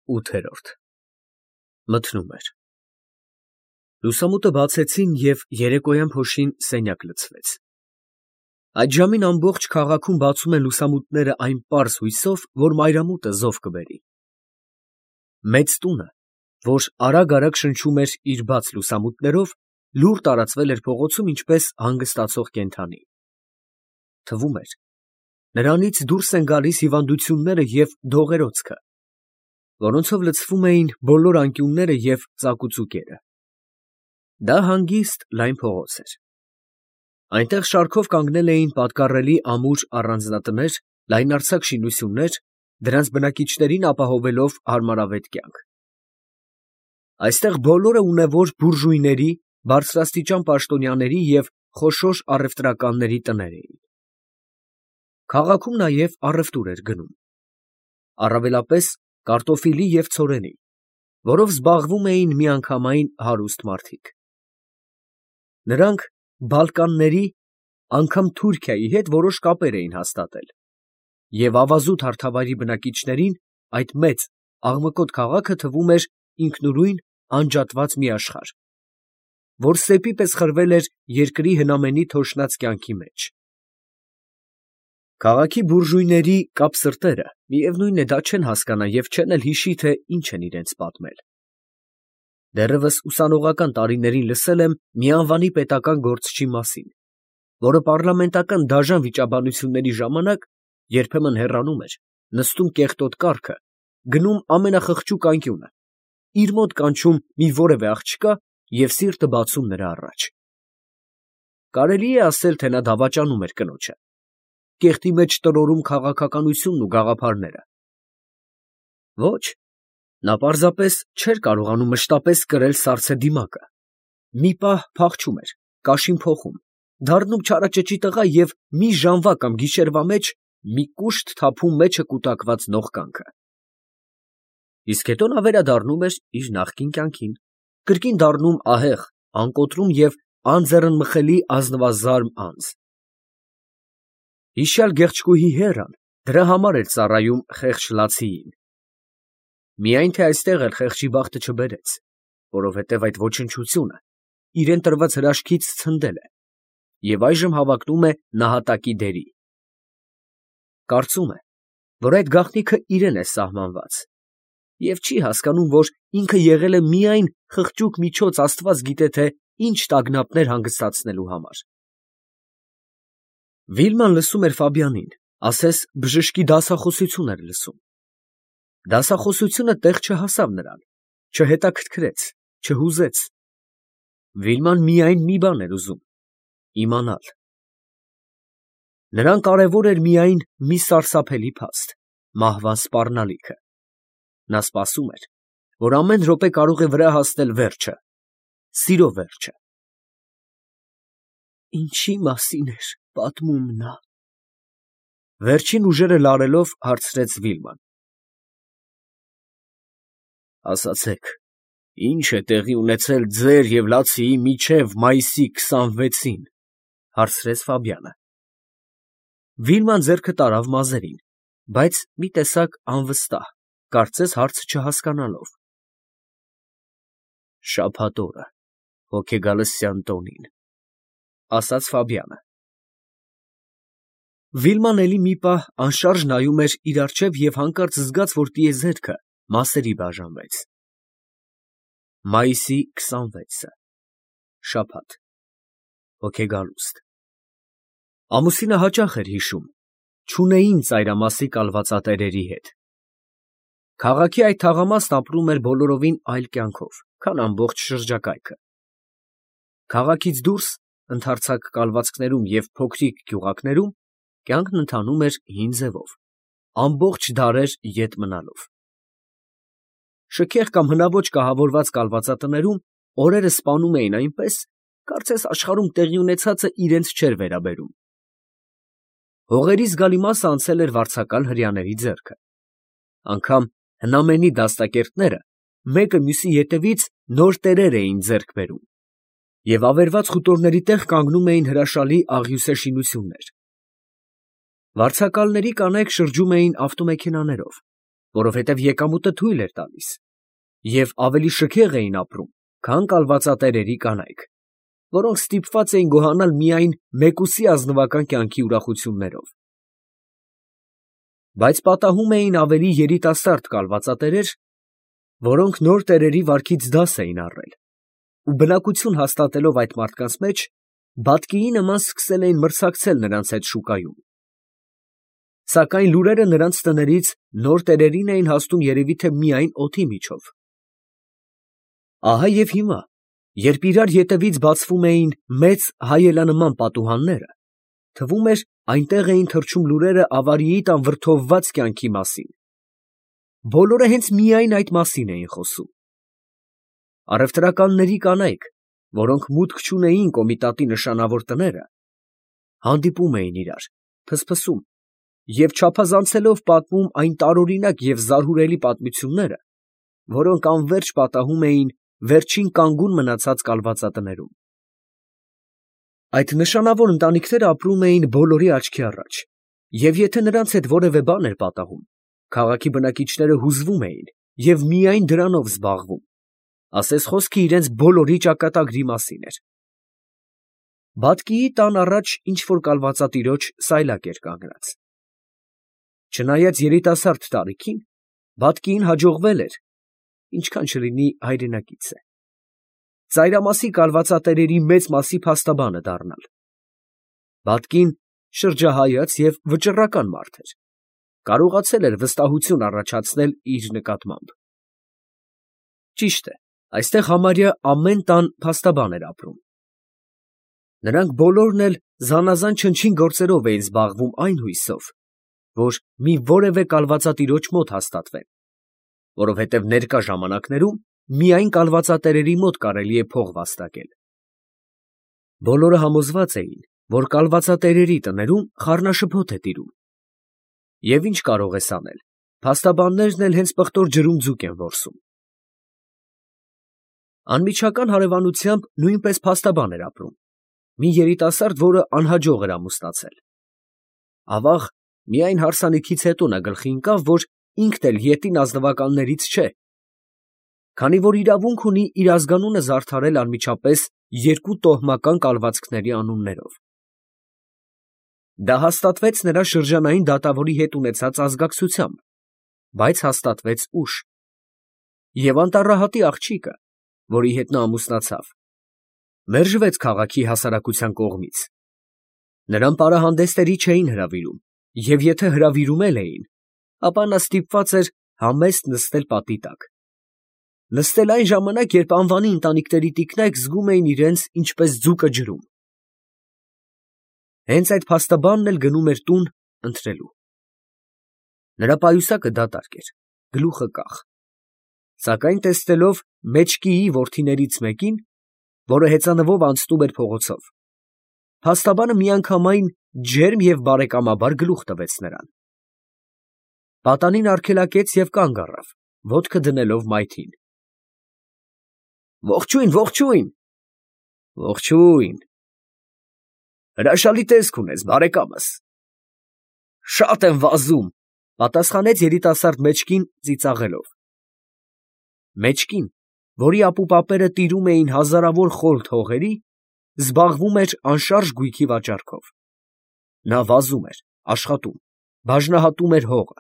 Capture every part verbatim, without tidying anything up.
Ութերորդ Մթնում էր։ Լուսամուտը բացեցին և երեկոյան փոշին սենյակ լցվեց։ Այդ ժամին ամբողջ քաղաքում բացում են լուսամուտները այն պարզ հույսով, որ մայրամուտը զով կբերի։ Մեծ տունը, որ արագ֊արագ շնչում էր իր բաց լուսամուտներով, լուռ տարածվել էր փողոցում ինչպես հանգստացող կենդանի։ Թվում էր, նրանից դուրս են գալիս հիվանդությունները և դողերոցքը, որոնցով լցվում էին բոլոր անկյունները և ծակուծուկերը։ Դա հանգիստ լայն փողոց էր։ Այնտեղ շարքով կանգնել էին պատկառելի ամուր առանձնատներ, լայնարձակ շինություններ, դրանց բնակիչներին ապահովելով հարմարավետ կյանք։ Այստեղ բոլորը ունևոր բուրժուйների, բարձրաստիճան պաշտոնյաների և խոշոր առևտրականների տներ էին։ Քաղաքում նաև առևտուր էր գնում, առավելապես կարտոֆիլի և ցորենի, որով զբաղվում էին միանգամայն հարուստ մարդիկ։ Նրանք Բալկանների, անգամ Թուրքիայի հետ որոշ կապեր էին հաստատել, և ավազուտ հարթավայրի բնակիչներին այդ մեծ, աղմկոտ քաղաքը թվում էր ինքնուրույն անջատված մի աշխարհ, որ սեպի պես խրվել էր երկրի հնամենի թոշնած կյանքի մեջ։ Քաղաքի բուրժուйների կապսրտերը, միևնույն է, դա չեն հասկանա և չեն էլ հիշի, թե ինչ են իրենց պատմել։ Դեռևս ուսանողական տարիներին լսել եմ մի անվանի պետական գործչի մասին, որը պառլամենտական դաժան վիճաբանությունների ժամանակ երբեմն հեռանում էր, նստում կեղտոտ կառքը, գնում ամենախղճուկ անկյունը, իր մոտ կանչում մի որևէ աղջկա և սիրտը բացում նրա առաջ։ Կարելի է ասել, թե նա դավաճանում էր կնոջը, կեղտի մեջ տրորում քաղաքականությունն ու գաղափարները։ Ոչ, նա պարզապես չէր կարողանում մշտապես կրել սառցե դիմակը, մի պահ փախչում էր, կաշին փոխում, դառնում չարաճճի տղա և մի ժամվա կամ գիշերվա մեջ մի կուշտ թափում մեջը կուտակված նողկանքը։ Իսկ հետո նա վերադառնում էր իր նախկին կյանքին, կրկին դառնում ահեղ, անկոտրում և անձեռնմխելի ազնվազարմ անձ։ Հիշյալ գեղեցկուհի Հերան դրա համար էր ծառայում խեղճ Լացիին։ Միայն թե այստեղ էլ խեղճի բախտը չբերեց, որովհետև այդ ոչնչությունը իրան տրված հրաշքից ցնդել է և այժմ հավակնում է նահատակի դերի։ Կարծում է, որ այդ գաղտնիքը իրան է սահմանված և չի հասկանում, որ ինքը եղել է միայն խղճուկ միջոց աստված գիտե թե ինչ տագնապներ հանգստացնելու համար։ Վիլման լսում էր Ֆաբիանին, ասես բժշկի դասախոսություն էր լսում։ Դասախոսությունը տեղ չհասավ նրան, չհետաքրքրեց, չհուզեց։ Վիլման միայն մի բան էր ուզում՝ իմանալ։ Նրան կարևոր էր միայն մի սարսափելի փաստ՝ մահվան սպառնալիքը։ Նա սպասում էր, որ ամեն րոպե կարող է վրա հասնել վերջը, սիրո վերջը։ Ինչի՞ մասին էր պատմում նա, վերջին ուժերը լարելով հարցրեց Վիլման։ Ասացեք, ի՞նչ է տեղի ունեցել ձեր և Լացիի միջև մայիսի քսանվեցին, հարցրեց Ֆաբիանը։ Վիլման ձեռքը տարավ մազերին, բայց մի տեսակ անվստահ, կարծես հարցը չհասկանալով։ Շաբաթ օրը, հոգեգալստյան տոնին, ասաց Ֆաբիանը։ Վիլման էլի մի պահ անշարժ նայում էր իր առջև և հանկարծ զգաց, որ տիեզերքը մասերի բաժանվեց։ Մայիսի քսանվեցը, շաբաթ, հոգեգալուստ։ Ամուսինը հաճախ էր հիշում, չունեին ծայրամասի կալվածատերերի հետ։ Քաղաքի այդ թաղամասն ապրում էր բոլորովին այլ կյանքով, քան ամբողջ շրջակայքը։ Քաղաքից դուրս, ընդարձակ կալվածքներում և փոքրիկ գյուղակներում կյանքն ընթանում էր հին ձևով, ամբողջ դարեր ետ մնալով։ Շքեղ կամ հնաոճ կահավորված կալվածատներում օրերը սպանում էին այնպես, կարծես աշխարհում տեղի ունեցածը իրենց չէր վերաբերում։ Հողերի զգալի մասը անցել էր վարձակալ հրեաների ձեռքը։ Անգամ հնամենի դաստակերտները մեկը մյուսի ետևից նոր տերեր էին ձեռք բերում, և ավերված խուտորների տեղ կանգնում էին հրաշալի աղյուսե շինություններ։ Վարձակալների կանայք շրջում էին ավտոմեքենաներով, որովհետև եկամուտը թույլ էր տալիս, և ավելի շքեղ էին ապրում, քան կալվածատերերի կանայք, որոնք ստիպված էին գոհանալ միայն մեկուսի ազնվական կյանքի ուրախություններով։ Բայց պատահում էին ավելի երիտասարդ կալվածատերեր, որոնք նոր տերերի վարքից դաս էին առել, ու բնակություն հաստատելով այդ մարդկանց մեջ, բատկիի նման սկսել էին մրցակցել նրանց հետ շուկայում։ Սակայն լուրերը նրանց տներից նոր տերերին էին հասնում երևի թե միայն օդի միջով։ Ահա և հիմա, երբ իրար ետևից բացվում էին մեծ հայելանման պատուհանները, թվում էր այնտեղ էին թռչում լուրերը ավարիի տան վրդովված կյանքի մասին։ Բոլորը հենց միայն այդ մասին էին խոսում։ Առևտրականների կանայք, որոնք մուտք չունեին կոմիտատի նշանավոր տները, հանդիպում էին իրար, փսփսում և չափազանցելով պատմում այն տարօրինակ և զարհուրելի պատմությունները, որոնք անվերջ պատահում էին վերջին կանգուն մնացած կալվածատներում։ Այդ նշանավոր ընտանիքները ապրում էին բոլորի աչքի առաջ, և եթե նրանց հետ որևէ բան էր պատահում, քաղաքի բնակիչները հուզվում էին և միայն դրանով զբաղվում, ասես խոսքը իրենց բոլորի ճակատագրի մասին էր։ Բատկիի տան առաջ ինչ֊որ կալվածատիրոջ սայլակ էր կանգնած։ Չնայած երիտասարդ տարիքին, բատկիին հաջողվել էր, ինչքան չլինի հայրենակից է, ծայրամասի կալվածատերերի մեծ մասի փաստաբանը դառնալ։ Բատկին շրջահայաց և վճռական մարդ էր, կարողացել էր վստահություն առաջացնել իր նկատմամբ։ Ճիշտ է, այստեղ համարյա ամեն տան փաստաբան էր ապրում։ Նրանք բոլորն էլ զանազան չնչին գործերով էին զբաղվում այն հույսով, որ մի որևէ կալվածատիրոջ մոտ հաստատվեն, որովհետև ներկա ժամանակներում միայն կալվածատերերի մոտ կարելի է փող վաստակել։ Բոլորը համոզված էին, որ կալվածատերերի տներում խառնաշփոթ է տիրում։ Եվ ինչ կարող ես անել, փաստաբաններն էլ հենց պղտոր ջրում ձուկ են որսում։ Անմիջական հարևանությամբ նույնպես փաստաբան էր ապրում, մի երիտասարդ, որը անհաջող էր ամուսնացել։ Ավաղ, միայն հարսանիքից հետո նա գլխի ընկավ, որ ինքն էլ ետին ազնվականներից չէ, քանի որ իրավունք ունի իր ազգանունը զարդարել անմիջապես երկու տոհմական կալվածքների անուններով։ Դա հաստատվեց նրա շրջանային դատավորի հետ ունեցած ազգակցությամբ, բայց հաստատվեց ուշ, և անտառահատի աղջիկը, որի հետ նա ամուսնացավ, մերժվեց քաղաքի հասարակության կողմից։ Նրան պարահանդեսների չէին հրավիրում, և եթե հրավիրում էլ էին, ապա նա ստիպված էր համեստ նստել պատի տակ։ Նստել այն ժամանակ, երբ անվանի ընտանիքների տիկնայք զգում էին իրենց ինչպես ձուկը ջրում։ Հենց այդ փաստաբանն էլ գնում էր տուն ընթրելու։ Նրա պայուսակը դատարկ էր, գլուխը կախ, սակայն տեսնելով մեջկիի որդիներից մեկին, որը հեծանվով անցնում էր փողոցով, փաստաբանը միանգամայն ջերմ և բարեկամաբար գլուխ տվեց նրան։ Պատանին արգելակեց և կանգ առավ, ոտքը դնելով մայթին։ Ողջույն, ողջույն։ Ողջույն։ Հրաշալի տեսք ունես, բարեկամս։ Շատ եմ վազում, պատասխանեց երիտասարդ մեջկին ծիծաղելով։ Մեջկին, որի ապուպապերը տիրում էին հազարավոր խորթ հողերի, զբաղվում էր անշարժ գույքի վաճառքով։ Նա վազում էր, աշխատում, բաժնահատում էր հողը։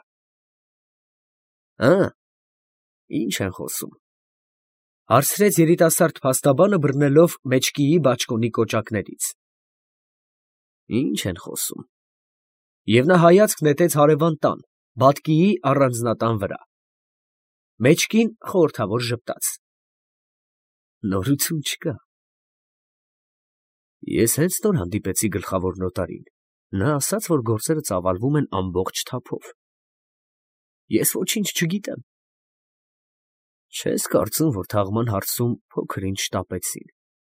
Հը՞, ի՞նչ են խոսում, հարցրեց երիտասարդ փաստաբանը, բռնելով մեջկիի բաճկոնի կոճակներից։ Ի՞նչ են խոսում։ Եվ նա հայացք նետեց հարևան տան, բատկիի առանձնատան վրա։ Մեջկին խորհրդավոր ժպտաց։ Նորություն չկա։ Ես հենց նոր հանդիպեցի գլխավոր նոտարին, նա ասաց, որ գործերը ծավալվում են ամբողջ թափով։ Ես ոչինչ չգիտեմ։ Չես կարծում, որ թաղման հարցում փոքր-ինչ շտապեցին։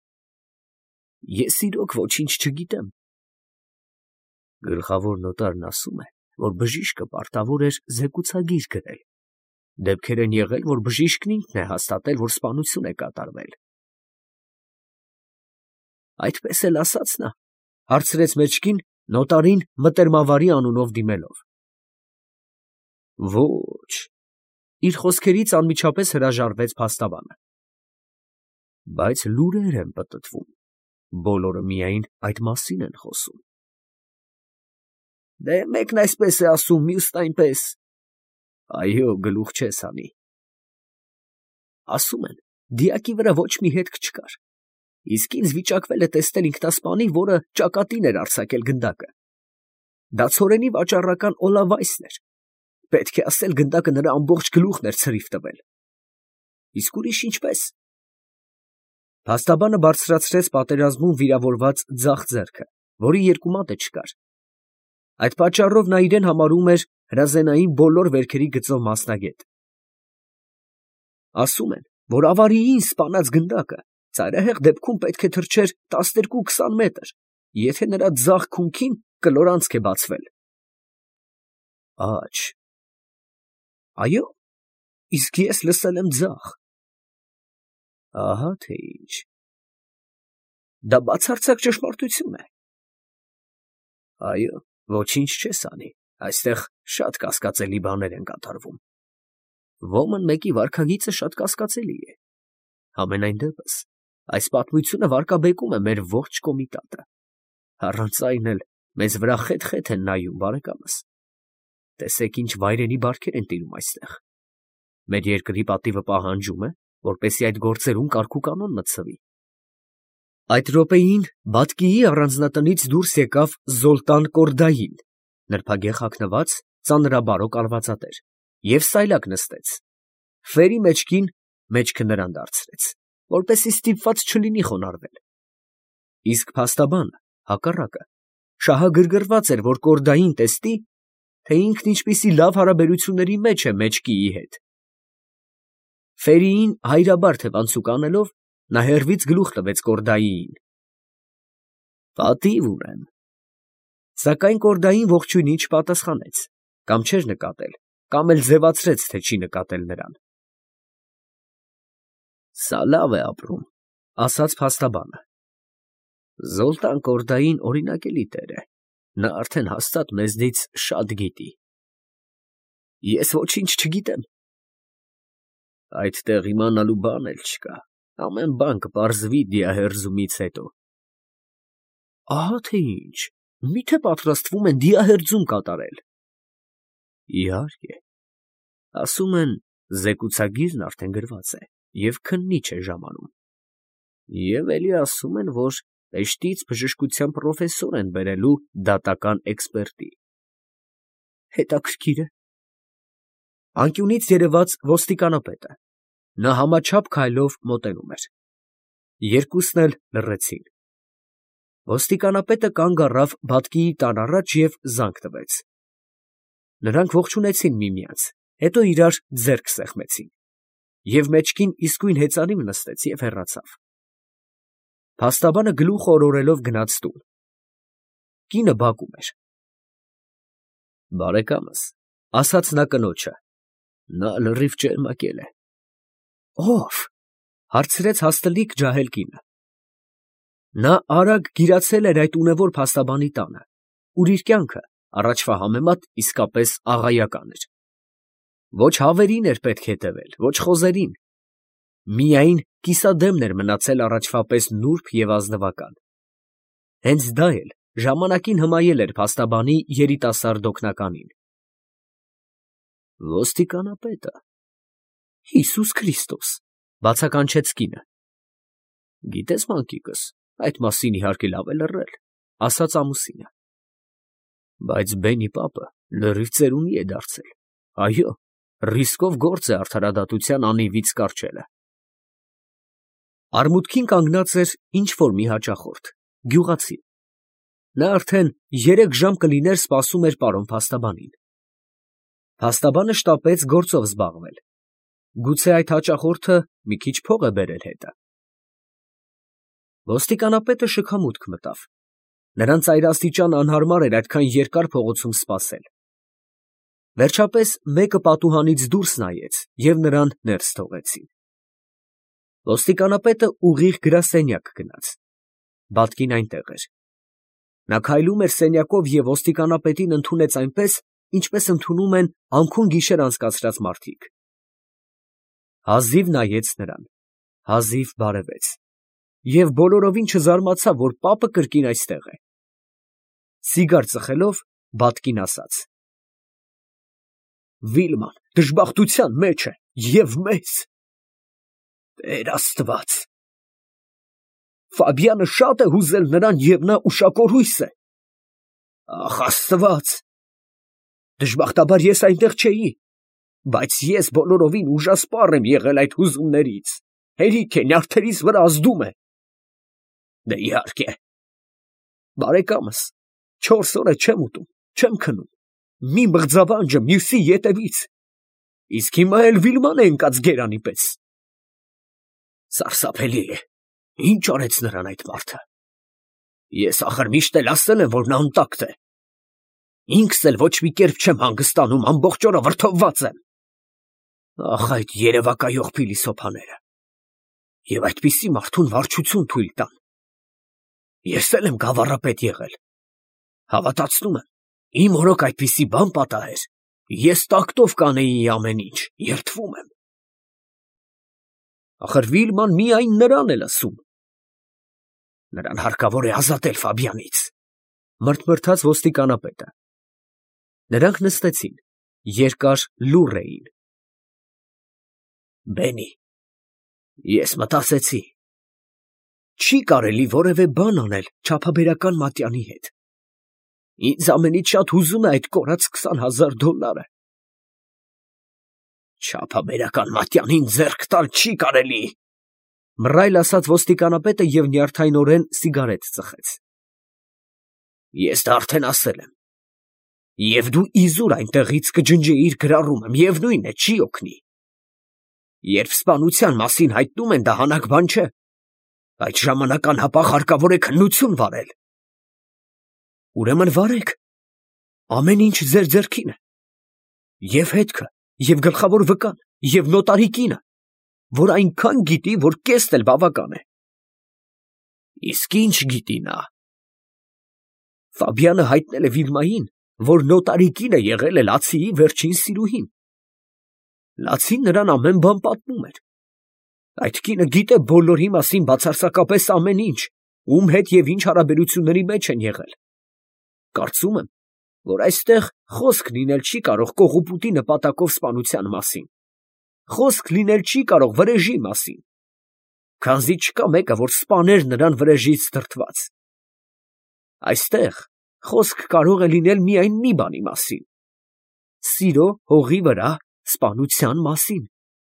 Ես իրոք ոչինչ չգիտեմ։ Գլխավոր նոտարն ասում է, որ բժիշկը պարտավոր էր զեկուցագիր գրել։ Դեպքեր են եղել, որ բժիշկն ինքն է հաստատել, որ սպանություն է կատարվել։ Այդպես էլ ասաց նա, հարցրեց մեջկին, նոտարին մտերմավարի անունով դիմելով։ Ոչ, իր խոսքերից անմիջապես հրաժարվեց փաստաբանը։ Բայց լուրեր են պտտվում, բոլորը միայն այդ մասին են խոսում։ Դե մեկն այսպես է ասում, մյուսն այնպես։ Այո, գլուխ չես հանի։ Ասում են, դիակի վրա ոչ մի հետք չկար։ Իսկ ինձ վիճակվել է տեսնել ինքնասպանի, որը ճակատին էր արձակել գնդակը։ Դա ցորենի վաճառական Օլավայսն էր։ Պետք է ասել, գնդակը նրա ամբողջ գլուխն էր ցրիվ տվել։ Իսկ ուրիշ ինչպես։ Փաստաբանը բարձրացրեց պատերազմում վիրավորված ձախ ձեռքը, որի երկու մատը չկար։ Այդ պատճառով նա իրեն համարում էր հրազենային բոլոր վերքերի գծով մասնագետ։ Ասում են, որ ավարիին սպանած գնդակը ծայրահեղ դեպքում պետք է թռչեր տասներկու֊քսան մետր, եթե նրա ձախ քունքին կլոր անցք է բացվել։ Աչ։ Այո, իսկ ես լսել եմ ձախ։ Ահա թե ինչ։ Դա բացարձակ ճշմարտություն է։ Այո, ոչինչ չես անի, այստեղ շատ կասկածելի բաներ են կատարվում։ Ոմն մեկի վարքագիծը շատ կասկածելի է։ Համենայն դեպս, այս պատմությունը վարկաբեկում է մեր ողջ կոմիտատը։ Առանց այն էլ մեզ վրա խետ-խետ են նայում, բարեկամս։ Տեսեք, ինչ վայրենի բարքեր են տիրում այստեղ։ Մեր երկրի պատիվը պահանջում է, որպեսզի այդ գործերում կարգուկանոն մտցվի։ Այդ րոպեին Բատկիի առանձնատնից դուրս եկավ Զոլտան Կորդային, նրբագեղ հագնված, ծանրաբարո կալվածատեր, և սայլակ նստեց։ Ֆերի մեջքին մեջքը նրան դարձրեց, որպեսզի ստիպված չլինի խոնարհվել։ Իսկ փաստաբանը, հակառակը, շահագրգռված էր, որ Կորդային տեսնի, թե ինքն ինչպիսի լավ հարաբերությունների մեջ է մեջքիի հետ։ Ֆերիին հայրաբար թևանցուկ անելով, նա հեռվից գլուխ տվեց Կորդայիին։ Պատիվ ունեմ։ Սակայն Կորդային ողջույնին չպատասխանեց, կամ չէր նկատել, կամ էլ ձևացրեց, թե չի նկատել նրան։ Սա լավ է ապրում, ասաց փաստաբանը։ Զոլտան Կորդային օրինակելի տեր է, նա արդեն հաստատ մեզնից շատ գիտի։ Ես ոչինչ չգիտեմ։ Այդտեղ իմանալու բան էլ չկա, ամեն բան կպարզվի դիահերձումից հետո։ Ահա թե ինչ, միթե պատրաստվում են դիահերձում կատարել։ Իհարկե, ասում են, զեկուցագիրն արդեն գրված է, և քննիչ է ժամանում։ Եվ էլի ասում են, որ Պեշտից բժշկության պրոֆեսոր են բերելու դատական էքսպերտի։ Հետաքրքիր է։ Անկյունից երևաց ոստիկանապետը։ Նա համաչափ քայլով մոտենում էր։ Երկուսն էլ լռեցին։ Ոստիկանապետը կանգ առավ Բատկիի տան առաջ և զանգ տվեց։ Նրանք ողջունեցին միմյանց, հետո իրար ձեռք սեղմեցին, և մեջքին իսկույն հեծանիվ նստեց և հեռացավ։ Փաստաբանը գլուխ օրորելով գնաց տուն։ Կինը բակում էր։ Բարեկամս, ասաց նա կնոջը, նա լրիվ ճերմակել է։ Ո՞վ, հարցրեց հաստլիկ ջահել կինը։ Նա արագ գիրացել էր այդ ունևոր փաստաբանի տանը, ուր իր կյանքը առաջվա համեմատ իսկապես աղայական էր։ Ոչ հավերին էր պետք հետևել, ոչ խոզերին։ Միայն կիսադեմն էր մնացել առաջվա պես նուրբ և ազնվական։ Հենց դա էլ ժամանակին հմայել էր փաստաբանի երիտասարդ օգնականին։ Ոստիկանապետը։ Հիսուս Քրիստոս, բացականչեց կինը։ Գիտես, մանկիկս, այդ մասին իհարկե լավ է լռել, ասաց ամուսինը։ Բայց Բենի պապը լրիվ ծերունի է դարձել։ Այո, ռիսկով գործ է արդարադատության անիվից կառչելը։ Արմուտքին կանգնած էր ինչ֊որ մի հաճախորդ, գյուղացի։ Նա արդեն երեք ժամ կլիներ սպասում էր պարոն փաստաբանին։ Փաստաբանը շտապեց գործով զբաղվել։ Գուցե այդ հաճախորդը մի քիչ փող է բերել հետը։ Ոստիկանապետը շքամուտք մտավ։ Նրան ծայրաստիճան անհարմար էր այդքան երկար փողոցում սպասել։ Վերջապես մեկը պատուհանից դուրս նայեց և նրան ներս թողեցին։ Ոստիկանապետը ուղիղ գրասենյակ գնաց։ Բատկին այնտեղ էր։ Նա քայլում էր սենյակով և ոստիկանապետին ընդունեց այնպես, ինչպես ընդունում են անքուն գիշեր անցկացրած մարդիկ։ Հազիվ նայեց նրան, հազիվ բարևեց և բոլորովին չզարմացավ, որ պապը կրկին այստեղ է. սիգար ծխելով, բատկին ասաց. Վիլման դժբախտության մեջ է և մեծ… Տեր Աստված… Ֆաբիանը շատ է հուզել նրան և նա ուշակորհույս է… Ախ, Աստված… Դժբախտաբար ես այնտեղ չէի, բայց ես բոլորովին ուժասպառ եմ եղել այդ հուզումներից… Հերիք է, նյարդերիս վրա ազդում է… Դե, իհարկե… Բարեկամս, չորս օր է չեմ ուտում, չեմ քնում, մի մղձավանջը մյուսի ետևից… Իսկ հիմա էլ Վիլման է ընկած գերանի պես… Սարսափելի է… Ի՞նչ արեց նրան այդ մարդը… Ես, ախր, միշտ էլ ասել եմ, որ նա անտակտ է… Ինքս էլ ոչ մի կերպ չեմ հանգստանում, ամբողջ օրը վրդովված եմ… Ախ, այդ երևակայող փիլիսոփաները… Եվ այդպիսի մարդուն վարչություն թույլ տան… Ես էլ եմ գավառապետ եղել… Հավատացնում եմ, իմ օրոք այդպիսի բան պատահեր, ես տակտով կանեի ամեն ինչ, երդվում եմ… Ախր Վիլման միայն նրան է լսում… Նրան հարկավոր է ազատել Ֆաբիանից… Մրթմրթաց ոստիկանապետը… Նրանք նստեցին, երկար լուռ էին… Բենի, ես մտածեցի… Չի կարելի որևէ բան անել չափաբերական մատյանի հետ… Ինձ ամենից շատ հուզում է այդ կորած քսան հազար դոլարը… Չափաբերական մատյանին ձեռք տալ չի կարելի… Մռայլ ասաց ոստիկանապետը և նյարդայնորեն սիգարետ ծխեց… Ես դա արդեն ասել եմ… Եվ դու իզուր այնտեղից կջնջեիր գրառումը, միևնույն է, չի օգնի… Երբ սպանության մասին հայտնում են, դա հանաք բան չէ… Այդ ժամանակ անհապաղ հարկավոր է քննություն վարել… Ուրեմն վարեք… Ամեն ինչ ձեր ձեռքին է… Եվ հետքը, և գլխավոր վկան, և նոտարի կինը, որ այնքան գիտի, որ կեսն էլ բավական է… Իսկ ի՞նչ գիտի նա… Ֆաբիանը հայտնել է Վիլմային, որ նոտարի կինը եղել է Լացիի վերջին սիրուհին… Լացին նրան ամեն բան պատմում էր… Այդ կինը գիտե բոլորի մասին բացարձակապես ամեն ինչ, ում հետ և ինչ հարաբերությունների մեջ են եղել… Կարծում եմ, որ այստեղ խոսք լինել չի կարող կողոպուտի նպատակով սպանության մասին… Խոսք լինել չի կարող վրեժի մասին… Քանզի չկա մեկը, որ սպաներ նրան վրեժից դրդված… Այստեղ խոսք կարող է լինել միայն մի բանի մասին… Սիրո հողի վրա սպանության մասին…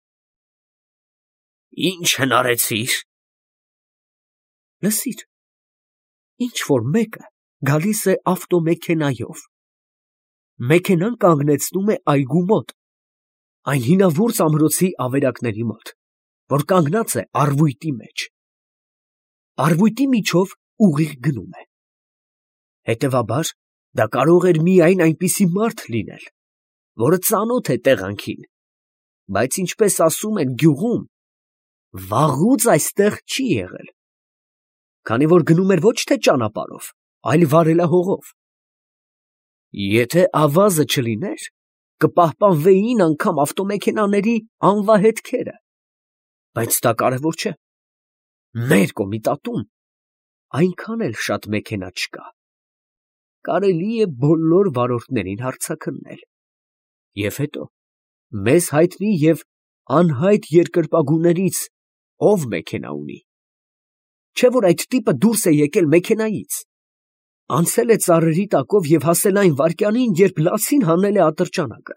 Ի՞նչ հնարեցիր… Լսիր… Ինչ֊որ մեկը գալիս է ավտոմեքենայով… Մեքենան կանգնեցնում է այգու մոտ, այն հինավուրց ամրոցի ավերակների մոտ, որ կանգնած է առվույտի մեջ… Առվույտի միջով ուղիղ գնում է… Հետևաբար, դա կարող էր միայն այնպիսի մարդ լինել, որը ծանոթ է տեղանքին, բայց, ինչպես ասում են գյուղում, վաղուց այստեղ չի եղել, քանի որ գնում էր ոչ թե ճանապարհով, այլ վարելահողով… Եթե ավազը չլիներ, կպահպանվեին անգամ ավտոմեքենաների անվահետքերը… Բայց դա կարևոր չէ… Մեր կոմիտատում այնքան էլ շատ մեքենա չկա… Կարելի է բոլոր վարորդներին հարցաքննել… Եվ հետո, մեզ հայտնի և անհայտ երկրպագուներից ով մեքենա ունի… Չէ՞ որ այդ տիպը դուրս է եկել մեքենայից… Անցել է ծառերի տակով և հասել այն վայրկյանին, երբ Լացին հանել է ատրճանակը…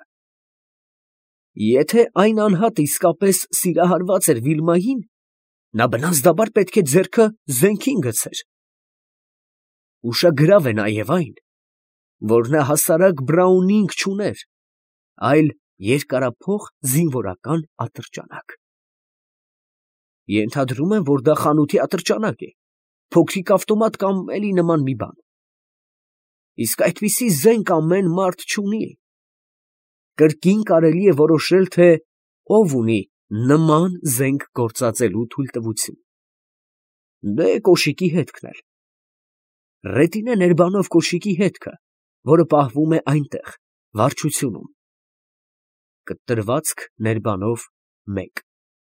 Եթե այն անհատը իսկապես սիրահարված էր Վիլմային, նա բնազդաբար պետք է ձեռքը զենքին գցեր… Ուշագրավ է նաև այն, որ նա հասարակ Բրաունինգ չուներ, այլ երկարափող զինվորական ատրճանակ… Ենթադրում եմ, որ դա խանութի ատրճանակ է, փոքրիկ ավտոմատ կամ էլի նման մի բան… Իսկ այդպիսի զենք ամեն մարդ չունի… Կրկին կարելի է որոշել, թե ով ունի նման զենք գործածելու թույլտվություն… Դե, կոշիկի հետքն էլ… Ռետինե Ներբանով կոշիկի հետքը, որը պահվում է այնտեղ, վարչությունում… Կտրվածք Ներբանով մեկ…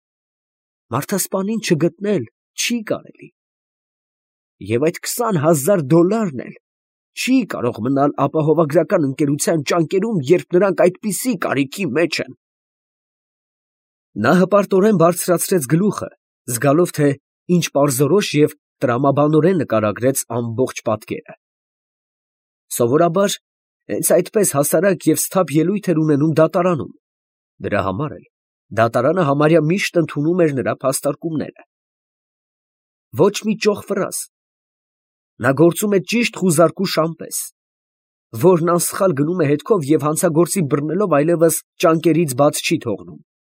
Մարդասպանին չգտնել չի կարելի։ Եվ այդ քսան հազար դոլարն էլ չի կարող մնալ ապահովագրական ընկերության ճանկերում, երբ նրանք այդպիսի կարիքի մեջ են։ Նա հպարտորեն բարձրացրեց գլուխը, զգալով, թե ինչ պարզորոշ և տրամաբանորեն նկարագրեց ամբողջ պատկերը։ Սովորաբար հենց այդպես հասարակ և սթափ ելույթ էր ունենում դատարանում, դրա համար էլ դատարանը համարյա միշտ ընդունում էր նրա փաստարկումները։ Ոչ մի ճոխ ֆրազ, նա գործում է ճիշտ խուզարկու շան պես, որն անսխալ գնում է հետքով և հանցագործի բռնելով այլևս ճանկերից բաց չի թողնում։